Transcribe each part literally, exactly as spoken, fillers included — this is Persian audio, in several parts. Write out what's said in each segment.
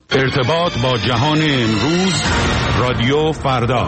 ارتباط با جهان امروز، رادیو فردا.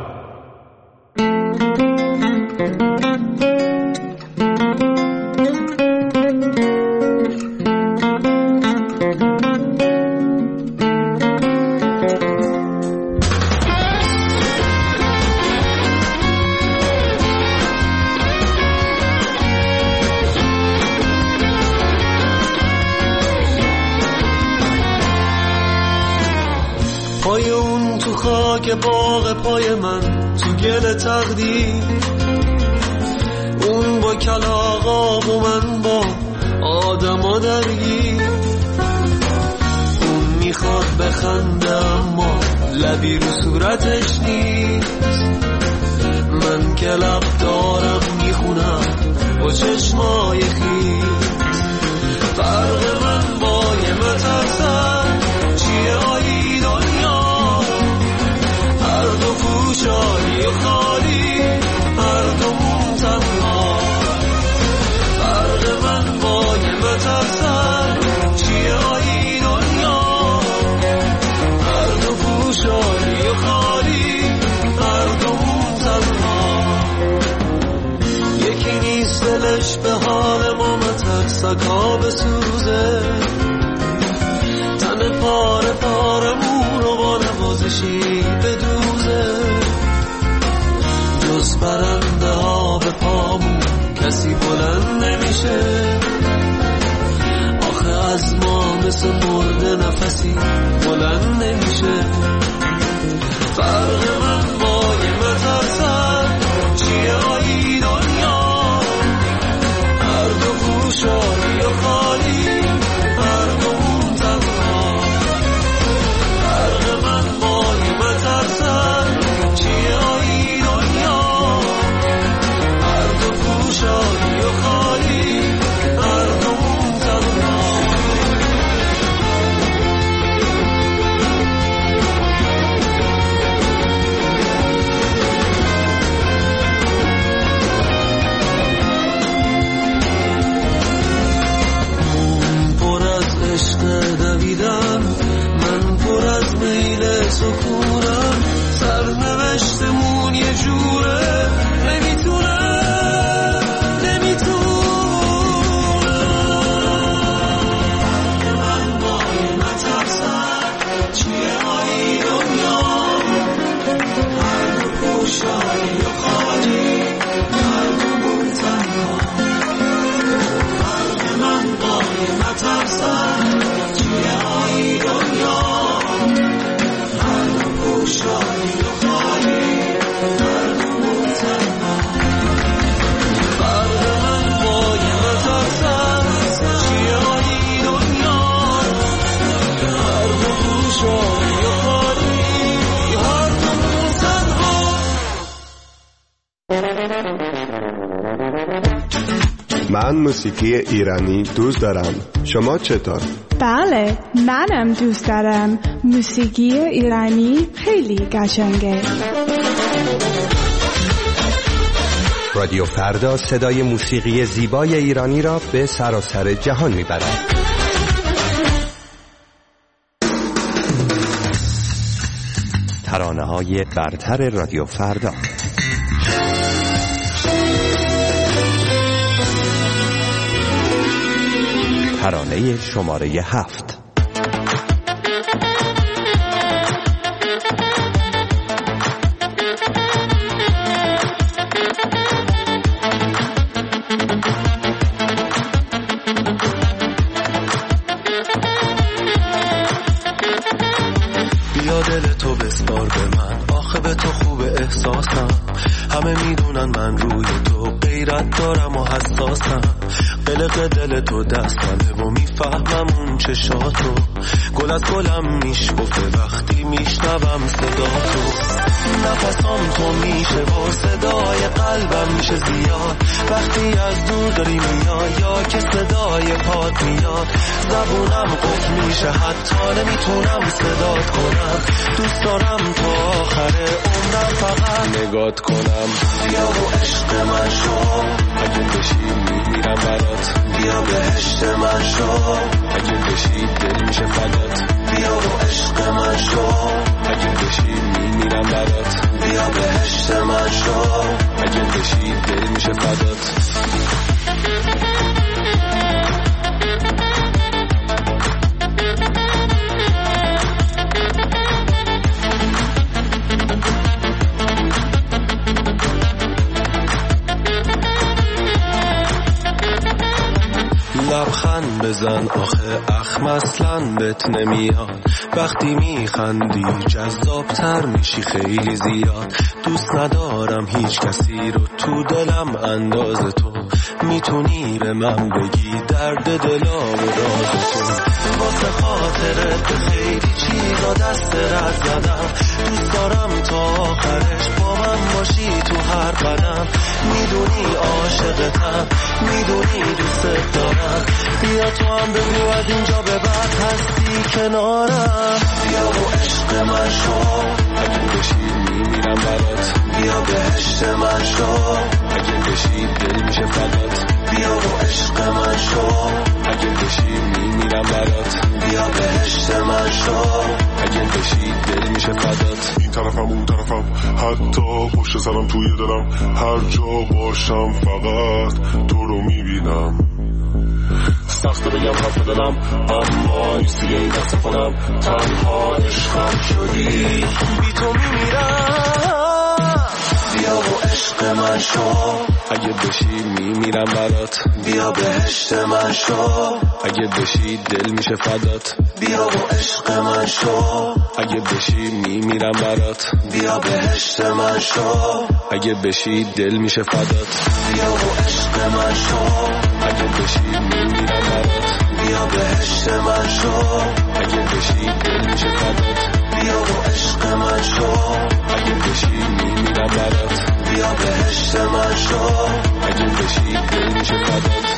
که باغ پای من تو گل تقدیر، اون با کلاغا و من با آدما درگیر. اون میخواد بخنده اما لبی رو صورتش نیست. من که لب دارم میخونم با چشمای خیس. فرق من با یه مترسم چیه آیی دنیا؟ هر دو پوشانی و خالی، هر دو مون تنها. فرق من با یه مترسم چیه آیی دنیا؟ هر دو پوشانی و خالی، هر دو مون تنها. یکی نیست دلش به حال ما مترسکا بسوزه، تن پاره پارمون رو با نوازشی بدوزه. جز پرنده ها به پامون کسی بلند نمیشه. آخه از ما مثل مرده نفسی بلند نمیشه. فرق من با یه مترسم چیه آیی دنیا؟ هر دو پوشانی و خالی، هر دو مون تنها. فرق من با یه مترسم چیه آیی دنیا؟ هر دو پوشانی و خالی، هر دو مون تنها. دویدم من پر از میل سکونم. سرنوشتمون یه جوره نمیتونم نمیتونم. من با این مترسم چیه آیی دنیا؟ هر دو پوشانی و خالی، هر دو مون تنها. فرق من با این مترسم چیه آیی دنیا؟ هر دو پوشانی و خالی، هر دو مون تنها. فرق من با یه مترسم چیه آیی دنیا؟ هر دو پوشانی و خالی، هر دو مون تنها. من موسیقی ایرانی دوست دارم. شما چطور؟ بله، منم دوست دارم. موسیقی ایرانی خیلی قشنگه. رادیو فردا صدای موسیقی زیبای ایرانی را به سراسر جهان میبرد. ترانه‌های برتر رادیو فردا. ترانه شماره هفت. بیا دل تو بسپار به من، آخه به تو خوب احساسم. همه میدونن من روی تو غیرت دارم و حساسم. قلق دل تو دستمه و میفهمم اون چشاتو. گل از گلم میشکفه وقتی میشنوم صدا تو. نفسام تو میشه و صدای قلبم میشه زیاد. وقتی از دور داری میای یا که صدای پاد میاد. زبونم قفل میشه حتی نمیتونم صدات کنم. دوست دارم تا آخر عمرم فقط نگات کنم. بیا و عشق من شو، اگه بشی میمیرم برات. بیا بهشت من شو، اگه بشی دل میشه فدات. بیا و بزن آخه اخم اصلا بهت نمیاد. وقتی میخندی جذابتر میشی خیلی زیاد. دوست ندارم هیچ کسی رو تو دلم انداز تو. میتونی به من بگی درد دلا و راز تو. واسه خاطرت خیلی چیزا دست رد زدم. دوست دارم تا آخرش با من باشی تو هر قدم. میدونی عاشقتم، میدونی دوست دارم. بیا تو هم بگو از اینجا به بعد هستی کنارم. بیا و عشق من شو، اگه بشی میمیرم برات. بیا بهشت من شو، اگه بشی دل میشه فدات. بیا و عشق من شو، اگه بشی میمیرم برات. بیا بهشت من شو، اگه بشی دل میشه فدات. این طرفم اون طرفم حتی پشت سرم توی دلم. هر جا باشم فقط تو رو میبینم. سخت بگم حرف دلم اما نیستی این دست کنم. تنها عشقم شدی، بی تو میمیرم. بیا و عشق من شو، اگه بشی میمیرم برات. بیا بهشت من شو، اگه بشی دل میشه فدات. بیا و عشق من شو، اگه بشی میمیرم برات. بیا بهشت من شو، اگه بشی دل میشه فدات. بیا و عشق من شو، اگه بشی میمیرم برات. بیا بهشت من شو، اگه بشی دل میشه فدات. بیا و عشق من شو، اگه بشی میمیرم برات. بیا بهشت من شو، اگه بشی دل میشه فدات.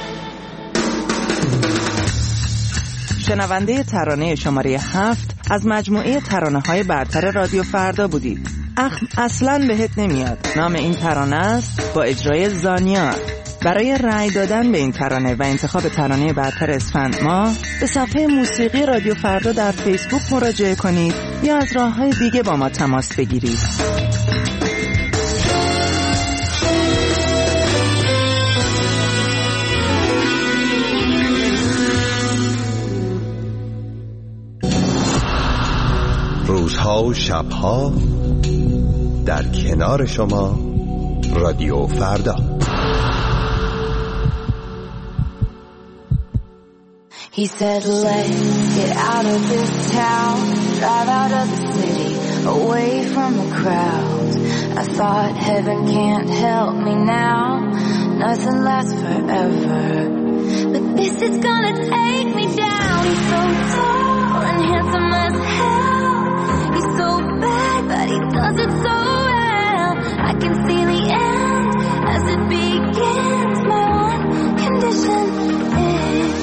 شنونده ترانه شماره هفت از مجموعه ترانه‌های برتر رادیو فردا بودید. اخم اصلاً بهت نمیاد نام این ترانه است، با اجرای زانیا. برای رأی دادن به این ترانه و انتخاب ترانه برتر اسفند ماه به صفحه موسیقی رادیو فردا در فیسبوک مراجعه کنید یا از راه‌های دیگه با ما تماس بگیرید. روزها و شبها در کنار شما رادیو فردا. He said, let's get out of this town, drive out of the city, away from the crowd. I thought heaven can't help me now, nothing lasts forever. But this is gonna take me down. He's so tall and handsome as hell. He's so bad, but he does it so well. I can see the end as it begins. My one condition is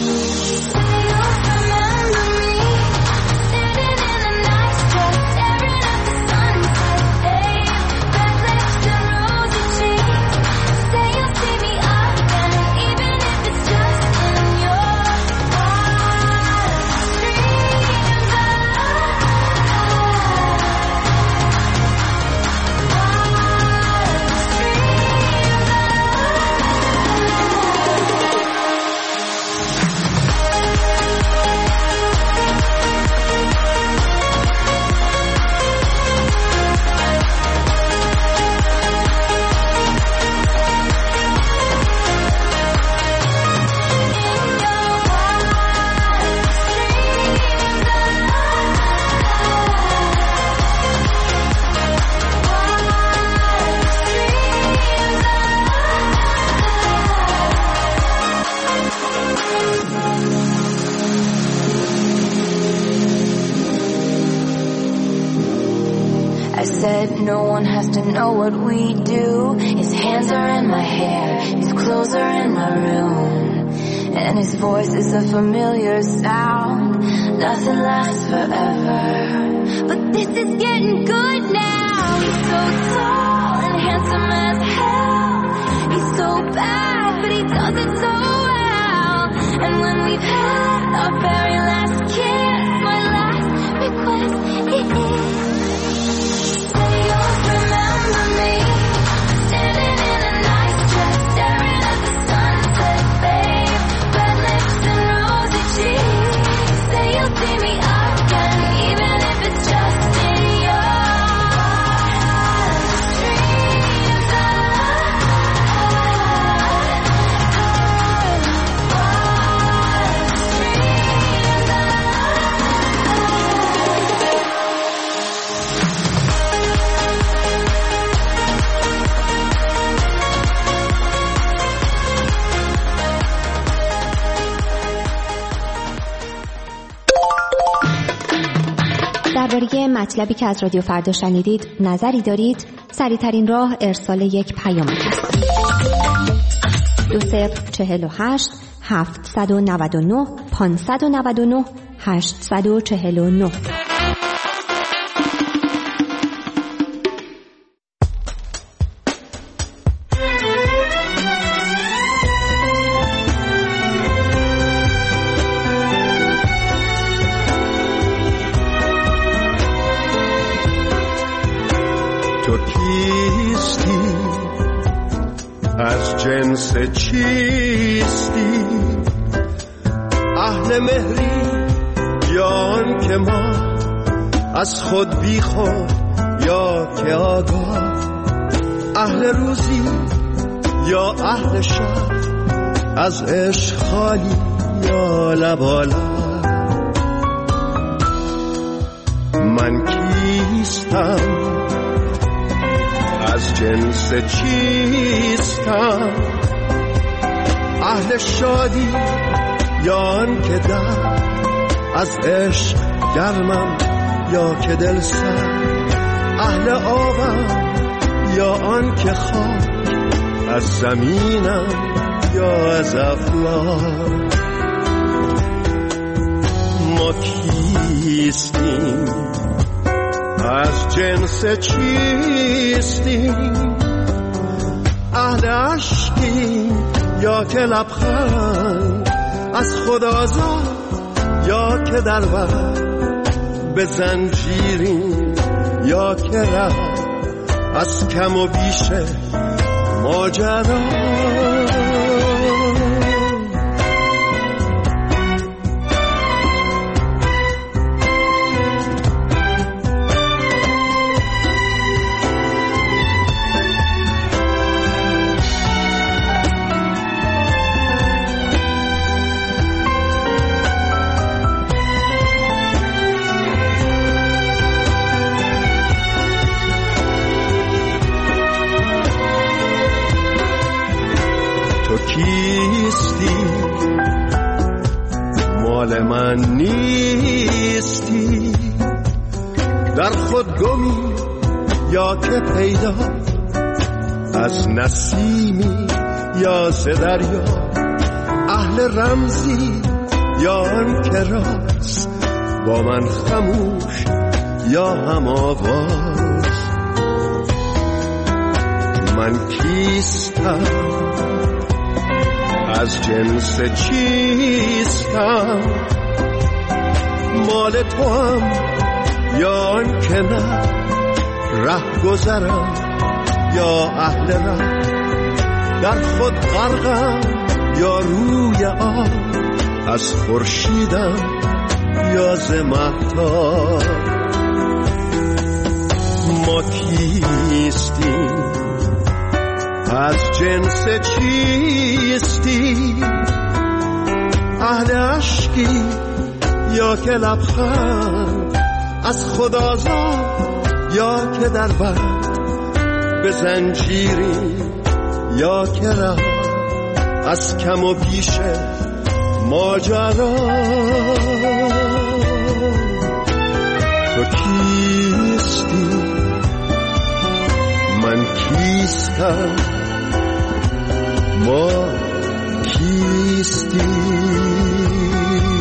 no one has to know what we do. His hands are in my hair, his clothes are in my room, and his voice is a familiar sound. Nothing lasts forever, but this is getting good now. He's so tall and handsome as hell. He's so bad, but he does it so well. And when we've had our very last kiss, my last request is remember me, standing in a nice dress, staring at the sunset, babe. Red lips and rosy cheeks. Say you'll see me again, even if it's just in your dreams. درباره مطلبی که از رادیو فردا شنیدید نظری دارید؟ سریع‌ترین راه ارسال یک پیام است. دو صفر چهل و هشت هفتصد و نود و نه پانصد و نود و نه هشتصد و چهل و نه. تو کیستی؟ از جنس چیستی؟ اهل مهری یا آن که ما از خود بی خود یا که آگاه؟ اهل روزی یا اهل شب؟ از عشق خالی یا لبالا؟ من کیستم؟ از جنس چیستم؟ اهل شادی یا آن که در از عشق گرمم یا که دل سر؟ اهل آبم یا آن که خاک از زمینم یا از افلاک؟ ما کیستیم؟ از جنس چیستیم؟ اهل عشقیم یا که لبخند از خود آزاد یا که در بر به زنجیریم یا که ره از کم و بیش ماجرا؟ مال من نیستی؟ در خود گمی یا که پیدا؟ از نسیمی یا ز دریا؟ اهل رمزی یا آن که راست با من خموش یا هم آواز؟ من کیستم؟ از جنس چیستم؟ مال تو هم یا آن که نه ره گذرم یا اهل ره؟ در خود غرقم یا روی آب از خورشیدم یا ز مهتاب؟ ما کیستیم؟ از جنس چیستی؟ اهل عشقی یا که لبخند از خود آزاد یا که در بر به زنجیری یا که ره از کم و بیش ماجرا؟ تو کیستی؟ من کیستم؟ ما کیستی؟